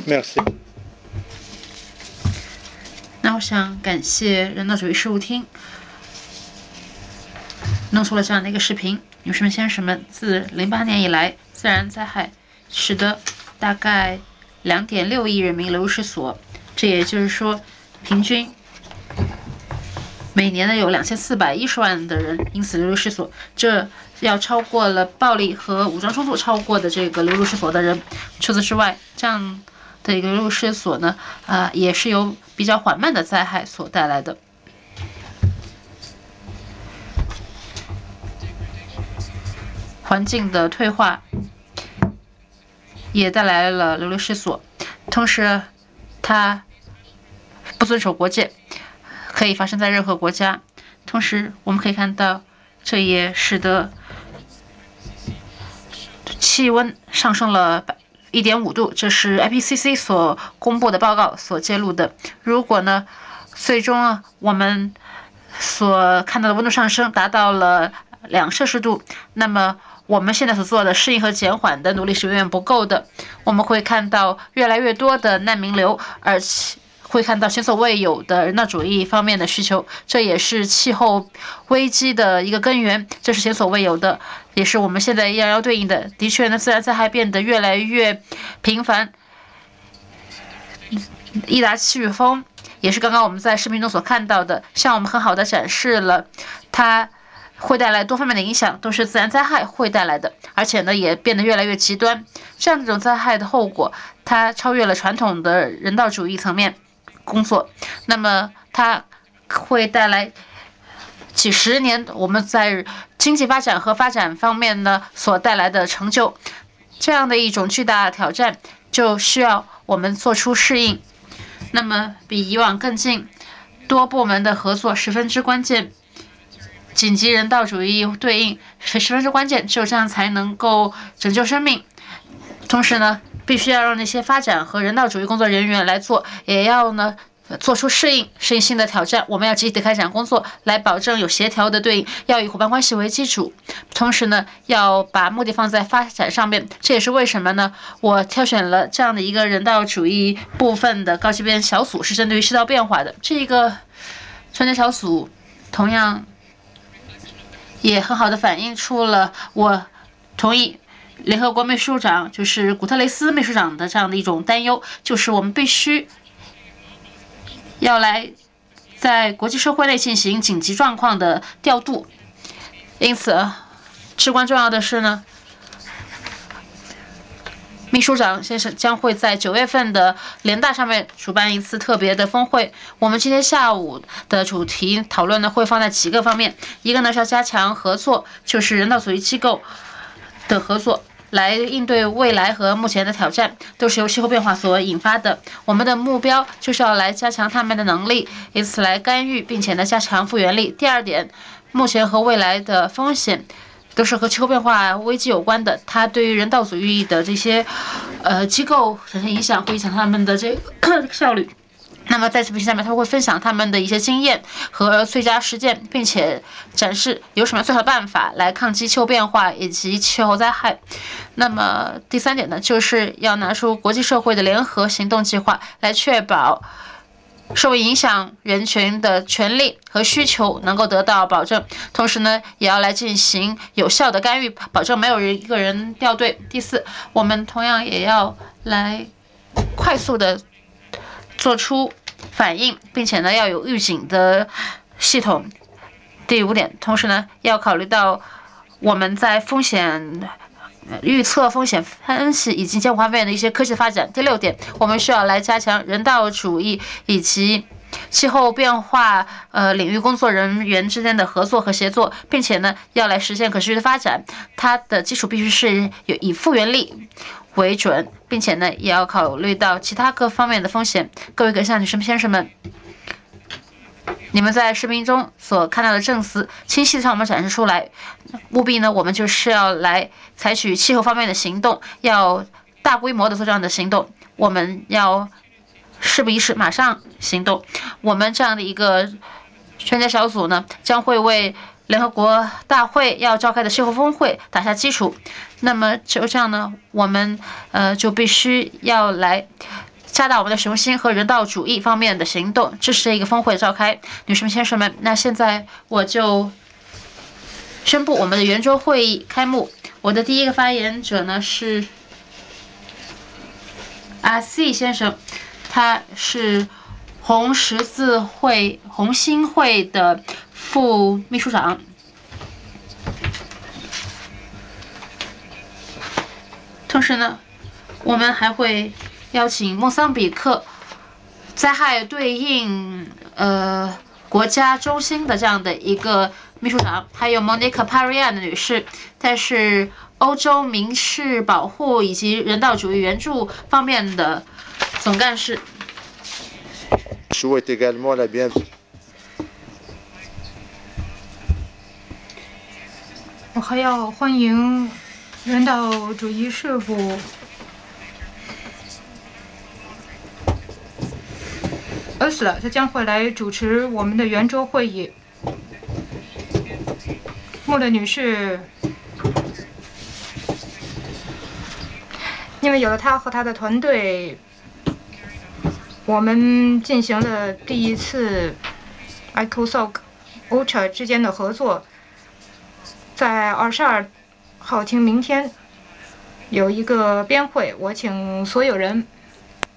Merci。 那我想感谢人道主义事务厅弄出了这样的一个视频。女士们、先生们，自08年以来，自然灾害使得大概2.6亿人民流入失所，这也就是说，平均每年呢有2410万的人因此流入失所，这要超过了暴力和武装冲突超过的这个流入失所的人。除此之外，这样的一个流入失所呢，也是由比较缓慢的灾害所带来的。环境的退化也带来了流离失所，同时它不遵守国界，可以发生在任何国家。同时我们可以看到，这也使得气温上升了1.5度，这是 IPCC 所公布的报告所揭露的。如果呢，最终我们所看到的温度上升达到了2°C，那么我们现在所做的适应和减缓的努力是远远不够的。我们会看到越来越多的难民流，而且会看到前所未有的人道主义方面的需求，这也是气候危机的一个根源，这是前所未有的，也是我们现在要对应的。的确呢，自然灾害变得越来越频繁，伊达飓风也是刚刚我们在视频中所看到的，向我们很好的展示了它会带来多方面的影响，都是自然灾害会带来的，而且呢也变得越来越极端。这样一种灾害的后果，它超越了传统的人道主义层面工作，那么它会带来几十年我们在经济发展和发展方面呢所带来的成就。这样的一种巨大挑战，就需要我们做出适应。那么比以往更近，多部门的合作十分之关键。紧急人道主义对应是十分之关键，只有这样才能够拯救生命。同时呢，必须要让那些发展和人道主义工作人员来做，也要呢做出适应新的挑战。我们要积极的开展工作，来保证有协调的对应，要以伙伴关系为基础。同时呢，要把目的放在发展上面。这也是为什么呢？我挑选了这样的一个人道主义部分的高级别小组，是针对于世道变化的。这个专家小组同样也很好的反映出了我同意联合国秘书长就是古特雷斯秘书长的这样的一种担忧，就是我们必须要来在国际社会内进行紧急状况的调度。因此，至关重要的是呢，秘书长先生将会在9月份的联大上面主办一次特别的峰会。我们今天下午的主题讨论呢，会放在几个方面。一个呢是要加强合作，就是人道主义机构的合作，来应对未来和目前的挑战，都是由气候变化所引发的。我们的目标就是要来加强他们的能力，以此来干预，并且呢加强复原力。第二点，目前和未来的风险都是和气候变化危机有关的，它对于人道主义的这些机构产生影响，会影响他们的这个效率。那么在视频下面，他会分享他们的一些经验和最佳实践，并且展示有什么最好的办法来抗击气候变化以及气候灾害。那么第三点呢，就是要拿出国际社会的联合行动计划，来确保受影响人群的权利和需求能够得到保证，同时呢，也要来进行有效的干预，保证没有一个人掉队。第四，我们同样也要来快速的做出反应，并且呢，要有预警的系统。第五点，同时呢，要考虑到我们在风险预测、风险分析以及监管方面的一些科技发展。第六点，我们需要来加强人道主义以及气候变化领域工作人员之间的合作和协作，并且呢，要来实现可持续的发展。它的基础必须是以复原力为准，并且呢，也要考虑到其他各方面的风险。各位阁下、女士们、先生们，你们在视频中所看到的证词，清晰的向我们展示出来。务必呢，我们就是要来采取气候方面的行动，要大规模的做这样的行动。我们要事不宜迟，马上行动。我们这样的一个专家小组呢，将会为联合国大会要召开的气候峰会打下基础。那么就这样呢，我们就必须要来加大我们的雄心和人道主义方面的行动。这是一个峰会召开，女士们、先生们，那现在我就宣布我们的圆桌会议开幕。我的第一个发言者呢是阿 C 先生，他是红十字会红星会的副秘书长。同时呢，我们还会邀请莫桑比克灾害对应国家中心的这样的一个秘书长，还有 Monica Parian 女士，她是欧洲民事保护以及人道主义援助方面的总干事。 我还要欢迎人道主义事务Ursula，他将会来主持我们的圆桌会议。穆勒女士，因为有了她和她的团队，我们进行了第一次 ECOSOC OCHA 之间的合作。在22号厅明天有一个边会，我请所有人